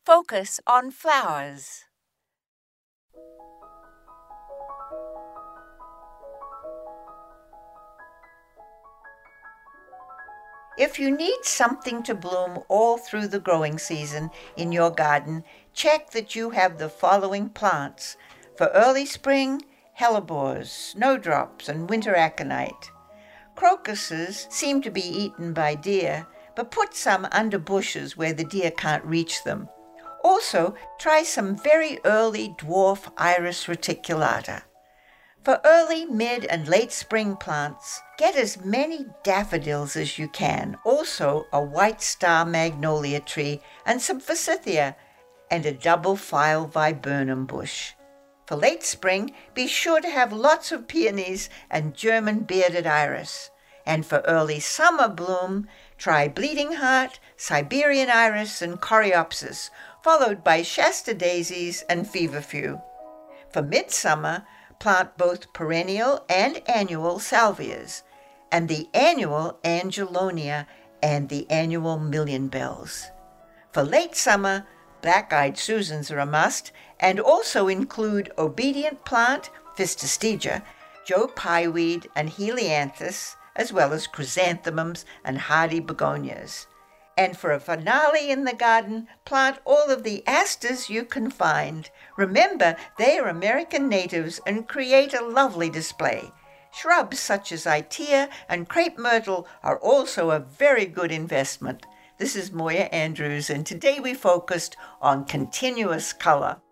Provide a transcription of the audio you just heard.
Focus on flowers. If you need something to bloom all through the growing season in your garden, check that you have the following plants. For early spring, hellebores, snowdrops, and winter aconite. Crocuses seem to be eaten by deer, but put some under bushes where the deer can't reach them. Also, try some very early dwarf Iris reticulata. For early, mid, and late spring plants, get as many daffodils as you can, also a white star magnolia tree and some forsythia, and a double file viburnum bush. For late spring, be sure to have lots of peonies and German bearded iris. And for early summer bloom, try bleeding heart, Siberian iris, and coreopsis, followed by Shasta daisies and feverfew. For midsummer, plant both perennial and annual salvias, and the annual angelonia and the annual million bells. For late summer, black-eyed Susans are a must, and also include obedient plant, Fistostegia, Joe Pyeweed, and Helianthus, as well as chrysanthemums and hardy begonias. And for a finale in the garden, plant all of the asters you can find. Remember, they are American natives and create a lovely display. Shrubs such as itea and crepe myrtle are also a very good investment. This is Moya Andrews, and today we focused on continuous color.